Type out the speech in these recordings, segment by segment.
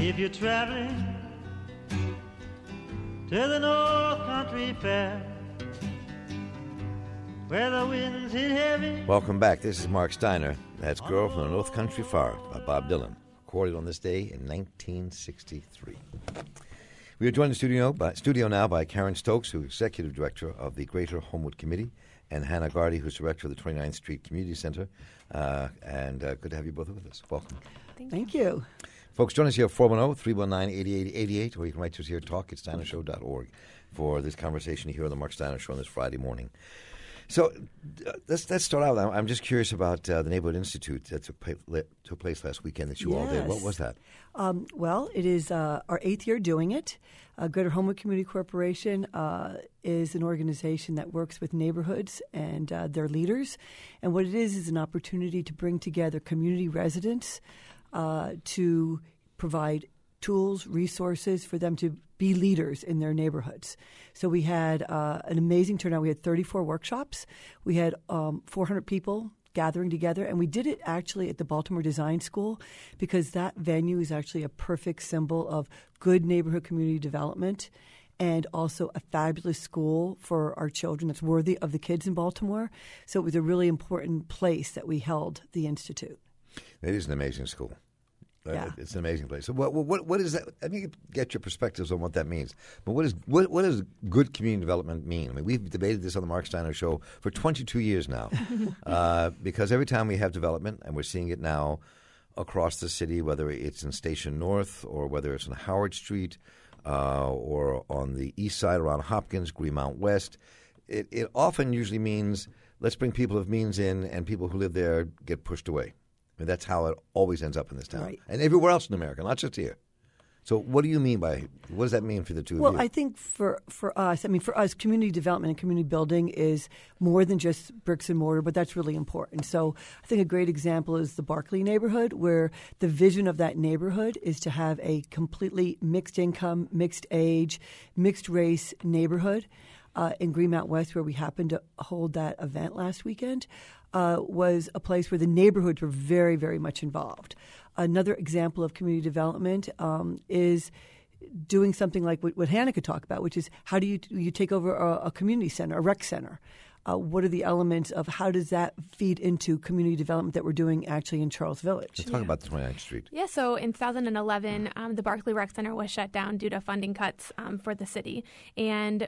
If you're traveling to the North Country Fair, where the winds hit heavy. Welcome back. This is Mark Steiner. That's Girl from the North Country Fair by Bob Dylan, recorded on this day in 1963. We are joined in the studio now by Karen Stokes, who's Executive Director of the Greater Homewood Committee, and Hannah Gardy, who's Director of the 29th Street Community Center. Good to have you both with us. Welcome. Thank you. Folks, join us here at 410-319-8888, or you can write to us here at talk@steinershow.org for this conversation here on the Mark Steiner Show on this Friday morning. So let's start out. I'm just curious about the Neighborhood Institute that took place last weekend that you all did. What was that? Well, it is our 8th year doing it. Greater Homewood Community Corporation is an organization that works with neighborhoods and their leaders. And what it is an opportunity to bring together community residents to provide tools, resources for them to be leaders in their neighborhoods. So we had an amazing turnout. We had 34 workshops. We had 400 people gathering together, and we did it actually at the Baltimore Design School because that venue is actually a perfect symbol of good neighborhood community development and also a fabulous school for our children that's worthy of the kids in Baltimore. So it was a really important place that we held the Institute. It is an amazing school. Yeah. It's an amazing place. So what is that? Let me get your perspectives on what that means. But what does good community development mean? I mean, we've debated this on the Mark Steiner Show for 22 years now because every time we have development, and we're seeing it now across the city, whether it's in Station North or whether it's on Howard Street or on the east side around Hopkins, Greenmount West, it often usually means let's bring people of means in and people who live there get pushed away. I mean, that's how it always ends up in this town. Right. And everywhere else in America, not just here. So what do you mean by – what does that mean for the two of you? Well, I think for us, community development and community building is more than just bricks and mortar, but that's really important. So I think a great example is the Barclay neighborhood, where the vision of that neighborhood is to have a completely mixed income, mixed age, mixed race neighborhood. In Greenmount West, where we happened to hold that event last weekend, was a place where the neighborhoods were very, very much involved. Another example of community development is doing something like what Hannah could talk about, which is how do you take over a community center, a rec center? What are the elements of how does that feed into community development that we're doing actually in Charles Village? Let's talk about the 29th Street. Yeah, so in 2011, the Barclay Rec Center was shut down due to funding cuts for the city. And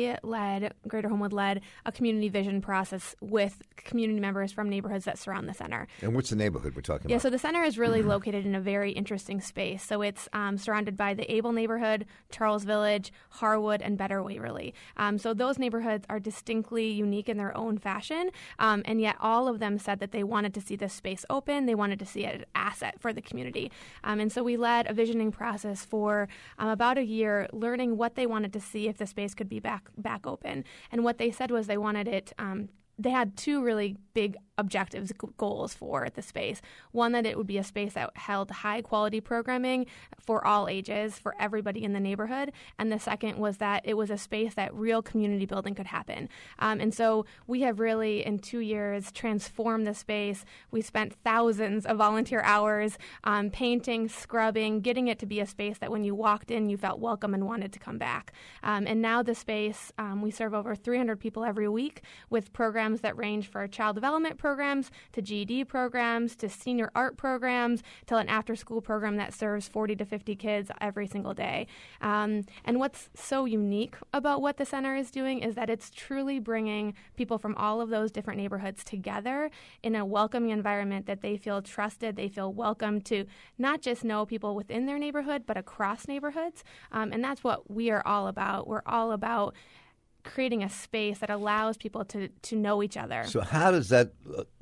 Greater Homewood led a community vision process with community members from neighborhoods that surround the center. And what's the neighborhood we're talking about? Yeah, so the center is really located in a very interesting space. So it's surrounded by the Able neighborhood, Charles Village, Harwood, and Better Waverly. So those neighborhoods are distinctly unique in their own fashion, and yet all of them said that they wanted to see this space open. They wanted to see it as an asset for the community. And so we led a visioning process for about a year, learning what they wanted to see if the space could be back open. And what they said was they wanted it they had two really big objectives, goals for the space. One, that it would be a space that held high-quality programming for all ages, for everybody in the neighborhood. And the second was that it was a space that real community building could happen. And so we have really, in 2 years, transformed the space. We spent thousands of volunteer hours painting, scrubbing, getting it to be a space that when you walked in, you felt welcome and wanted to come back. And now the space, we serve over 300 people every week with programs that range for child development programs to GED programs to senior art programs to an after-school program that serves 40 to 50 kids every single day. And what's so unique about what the center is doing is that it's truly bringing people from all of those different neighborhoods together in a welcoming environment that they feel trusted, they feel welcome to not just know people within their neighborhood, but across neighborhoods. And that's what we are all about. We're all about creating a space that allows people to know each other. So how does that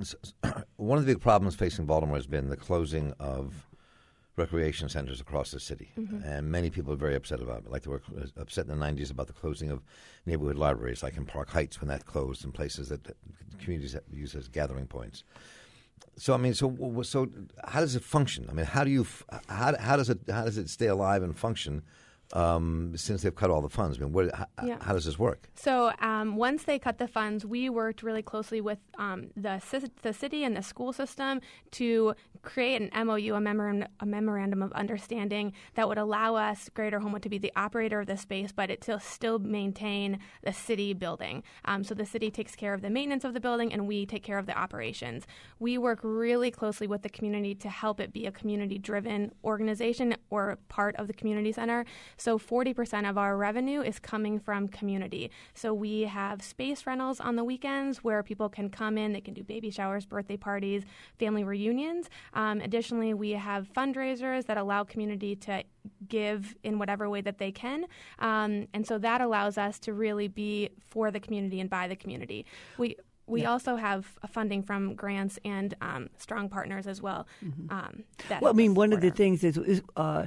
one of the big problems facing Baltimore has been the closing of recreation centers across the city. Mm-hmm. And many people are very upset about it. Like they were upset in the 90s about the closing of neighborhood libraries, like in Park Heights when that closed, and places that communities use as gathering points. So I mean, so how does it function? I mean, how does it stay alive and function since they've cut all the funds? I mean, how does this work? So once they cut the funds, we worked really closely with the city and the school system to create an MOU, a memorandum of understanding that would allow us, Greater Homewood, to be the operator of the space, but it to still maintain the city building. So the city takes care of the maintenance of the building, and we take care of the operations. We work really closely with the community to help it be a community-driven organization or part of the community center. So 40% of our revenue is coming from community. So we have space rentals on the weekends where people can come in. They can do baby showers, birthday parties, family reunions. Additionally, we have fundraisers that allow community to give in whatever way that they can. And so that allows us to really be for the community and by the community. We also have funding from grants and strong partners as well. One of the things is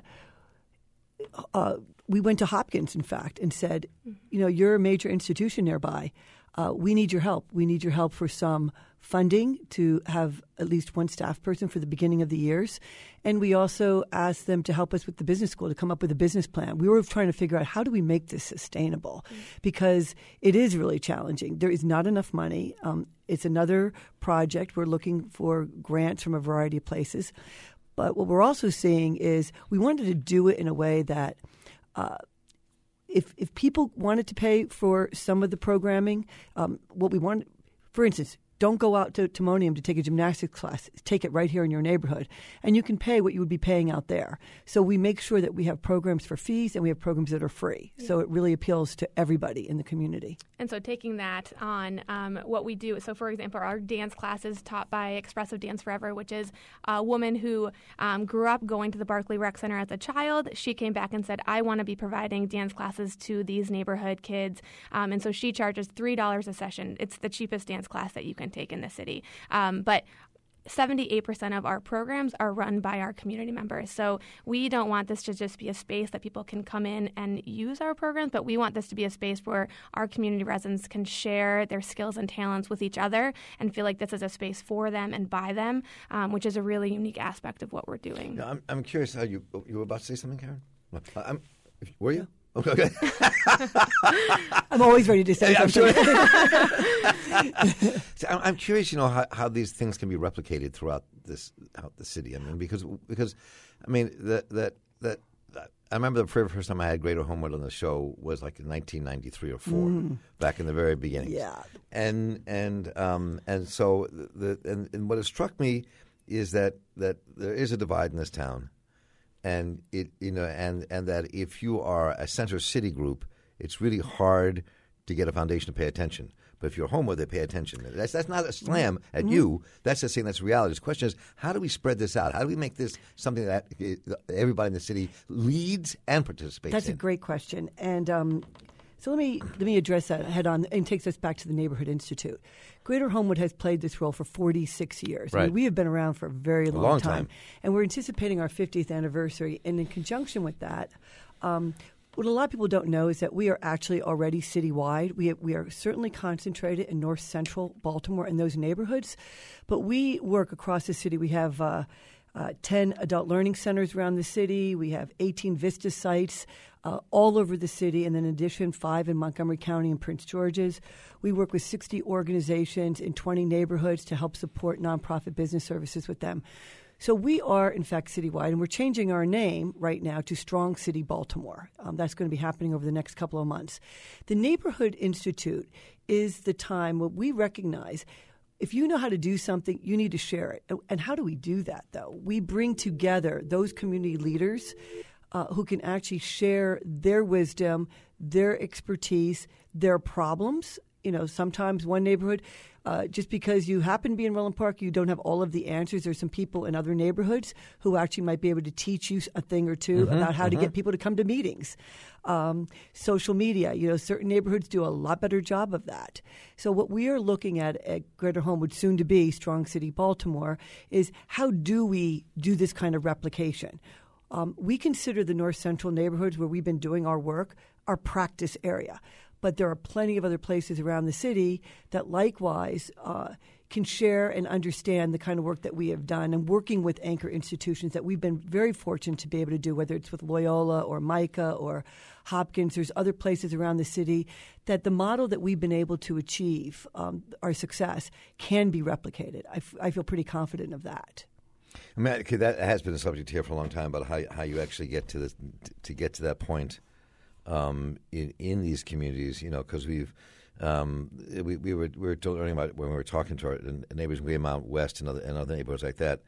we went to Hopkins, in fact, and said, you're a major institution nearby. We need your help. We need your help for some funding to have at least one staff person for the beginning of the years. And we also asked them to help us with the business school to come up with a business plan. We were trying to figure out how do we make this sustainable because it is really challenging. There is not enough money. It's another project. We're looking for grants from a variety of places. But what we're also seeing is we wanted to do it in a way that if people wanted to pay for some of the programming, what we want, for instance, don't go out to Timonium to take a gymnastics class. Take it right here in your neighborhood. And you can pay what you would be paying out there. So we make sure that we have programs for fees and we have programs that are free. Yeah. So it really appeals to everybody in the community. And so taking that on, what we do, so for example, our dance class is taught by Expressive Dance Forever, which is a woman who grew up going to the Barclay Rec Center as a child. She came back and said, I want to be providing dance classes to these neighborhood kids. And so she charges $3 a session. It's the cheapest dance class that you can take in the city. But 78% of our programs are run by our community members. So we don't want this to just be a space that people can come in and use our programs, but we want this to be a space where our community residents can share their skills and talents with each other and feel like this is a space for them and by them, which is a really unique aspect of what we're doing. Now, I'm curious how you were about to say something, Karen? Were you? Okay. I'm always ready to say something. So I'm curious, how these things can be replicated throughout the city. I mean, because I mean that I remember the very first time I had Greater Homewood on the show was like in 1993 or 4, back in the very beginning. Yeah. And so and what has struck me is that there is a divide in this town. And and that if you are a center city group, it's really hard to get a foundation to pay attention. But if you're Homewood, they pay attention. That's not a slam at you. That's just saying that's reality. The question is, how do we spread this out? How do we make this something that everybody in the city leads and participates in? That's a great question. And so let me address that head on, and takes us back to the Neighborhood Institute. Greater Homewood has played this role for 46 years. Right. I mean, we have been around for a very long time. And we're anticipating our 50th anniversary. And in conjunction with that, what a lot of people don't know is that we are actually already citywide. We are certainly concentrated in north central Baltimore and those neighborhoods. But we work across the city. We have 10 adult learning centers around the city. We have 18 Vista sites all over the city, and then in addition, 5 in Montgomery County and Prince George's. We work with 60 organizations in 20 neighborhoods to help support nonprofit business services with them. So we are, in fact, citywide, and we're changing our name right now to Strong City Baltimore. That's going to be happening over the next couple of months. The Neighborhood Institute is the time where we recognize if you know how to do something, you need to share it. And how do we do that, though? We bring together those community leaders who can actually share their wisdom, their expertise, their problems. Sometimes one neighborhood, just because you happen to be in Roland Park, you don't have all of the answers. There's some people in other neighborhoods who actually might be able to teach you a thing or two about how to get people to come to meetings. Social media, certain neighborhoods do a lot better job of that. So what we are looking at Greater Homewood, soon to be Strong City Baltimore, is how do we do this kind of replication? We consider the north central neighborhoods where we've been doing our work our practice area. But there are plenty of other places around the city that likewise can share and understand the kind of work that we have done, and working with anchor institutions that we've been very fortunate to be able to do, whether it's with Loyola or Micah or Hopkins. There's other places around the city that the model that we've been able to achieve, our success, can be replicated. I feel pretty confident of that. I mean, okay, that has been a subject here for a long time about how you actually get to this, to get to that point in these communities. You know, because we were learning about it when we were talking to our neighbors in Greymount West and other neighborhoods like that.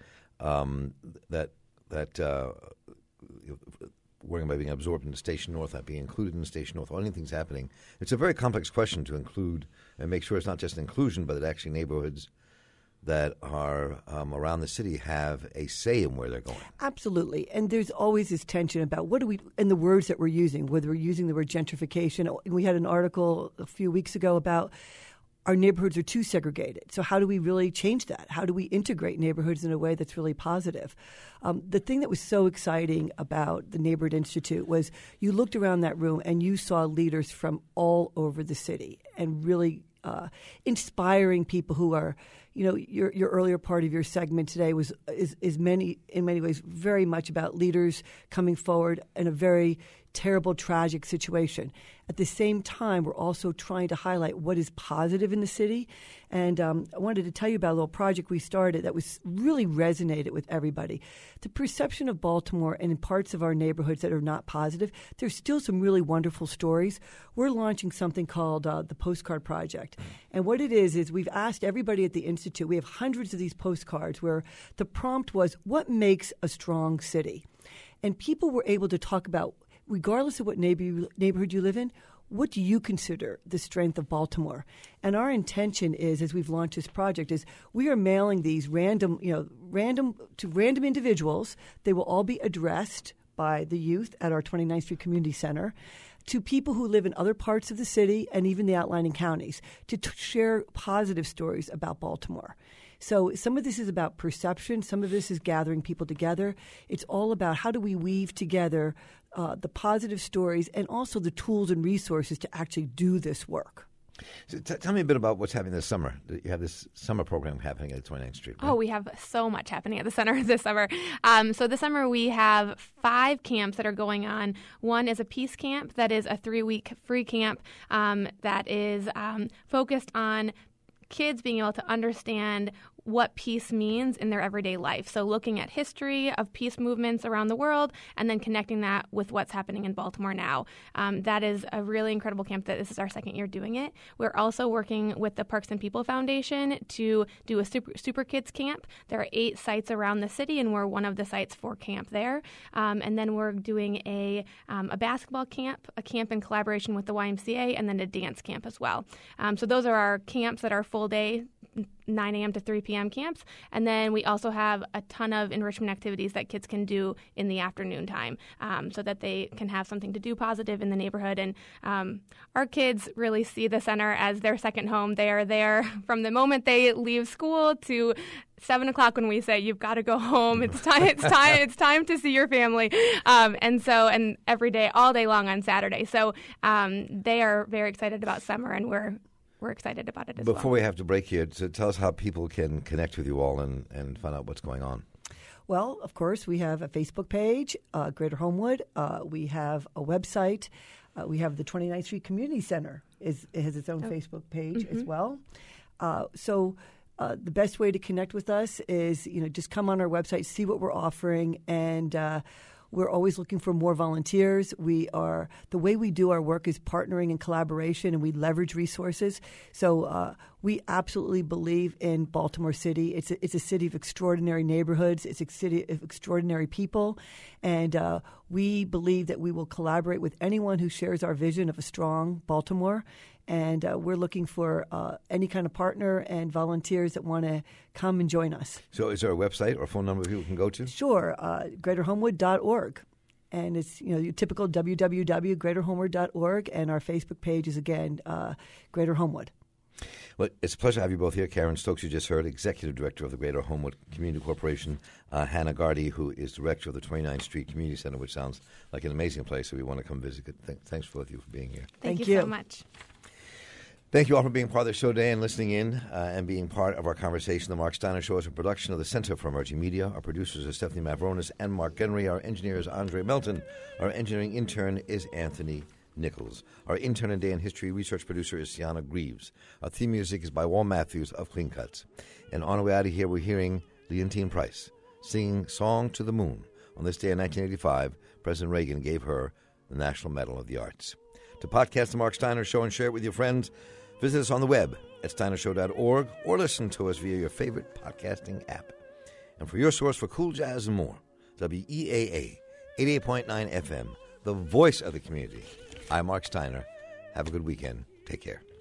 Worrying about being absorbed into Station North, not being included in Station North, or anything's happening. It's a very complex question to include and make sure it's not just inclusion, but that actually neighborhoods that are around the city have a say in where they're going. Absolutely. And there's always this tension about what do we, and the words that we're using, whether we're using the word gentrification. We had an article a few weeks ago about our neighborhoods are too segregated. So how do we really change that? How do we integrate neighborhoods in a way that's really positive? The thing that was so exciting about the Neighborhood Institute was you looked around that room and you saw leaders from all over the city and really inspiring people who are, you know, your earlier part of your segment today is in many ways very much about leaders coming forward in a very terrible, tragic situation. At the same time, we're also trying to highlight what is positive in the city. And I wanted to tell you about a little project we started that was really resonated with everybody. The perception of Baltimore and in parts of our neighborhoods that are not positive, there's still some really wonderful stories. We're launching something called the Postcard Project. And what it is we've asked everybody at the Institute, we have hundreds of these postcards where the prompt was, what makes a strong city? And people were able to talk about, regardless of what neighborhood you live in, what do you consider the strength of Baltimore? And our intention is, as we've launched this project, is we are mailing these random individuals. They will all be addressed by the youth at our 29th Street Community Center to people who live in other parts of the city and even the outlying counties to share positive stories about Baltimore. So some of this is about perception. Some of this is gathering people together. It's all about how do we weave together the positive stories and also the tools and resources to actually do this work. So tell me a bit about what's happening this summer. You have this summer program happening at 29th Street. Right? Oh, we have so much happening at the center this summer. So this summer we have 5 camps that are going on. One is a peace camp that is a 3-week free camp that is focused on kids being able to understand what peace means in their everyday life. So looking at history of peace movements around the world and then connecting that with what's happening in Baltimore now. That is a really incredible camp. This is our second year doing it. We're also working with the Parks and People Foundation to do a Super Kids camp. There are 8 sites around the city, and we're one of the sites for camp there. And then we're doing a basketball camp, a camp in collaboration with the YMCA, and then a dance camp as well. So those are our camps that are full day, 9 a.m. to 3 p.m. camps. And then we also have a ton of enrichment activities that kids can do in the afternoon time so that they can have something to do positive in the neighborhood. And our kids really see the center as their second home. They are there from the moment they leave school to 7 o'clock when we say, you've got to go home. It's time to see your family. And every day, all day long on Saturday. So they are very excited about summer, and we're excited about it as well. Before we have to break here, so tell us how people can connect with you all and find out what's going on. Well, of course, we have a Facebook page, Greater Homewood. We have a website. We have the 29th Street Community Center. It has its own Facebook page as well. So the best way to connect with us is, just come on our website, see what we're offering, and we're always looking for more volunteers. The way we do our work is partnering and collaboration, and we leverage resources. So we absolutely believe in Baltimore City. It's a city of extraordinary neighborhoods. It's a city of extraordinary people. And we believe that we will collaborate with anyone who shares our vision of a strong Baltimore. And we're looking for any kind of partner and volunteers that want to come and join us. So is there a website or phone number people can go to? Sure, greaterhomewood.org. And it's your typical www.greaterhomewood.org. And our Facebook page is, again, Greater Homewood. Well, it's a pleasure to have you both here. Karen Stokes, you just heard, Executive Director of the Greater Homewood Community Corporation. Hannah Gardy, who is Director of the 29th Street Community Center, which sounds like an amazing place, so we want to come visit. Thanks both of you for being here. Thank you so much. Thank you all for being part of the show today and listening in and being part of our conversation. The Mark Steiner Show is a production of the Center for Emerging Media. Our producers are Stephanie Mavronis and Mark Henry. Our engineer is Andre Melton. Our engineering intern is Anthony Nichols. Our intern and day in history research producer is Sienna Greaves. Our theme music is by Wal Matthews of Clean Cuts. And on our way out of here, we're hearing Leontine Price singing Song to the Moon. On this day in 1985, President Reagan gave her the National Medal of the Arts. To podcast the Mark Steiner Show and share it with your friends, visit us on the web at steinershow.org or listen to us via your favorite podcasting app. And for your source for cool jazz and more, WEAA 88.9 FM, the voice of the community. I'm Mark Steiner. Have a good weekend. Take care.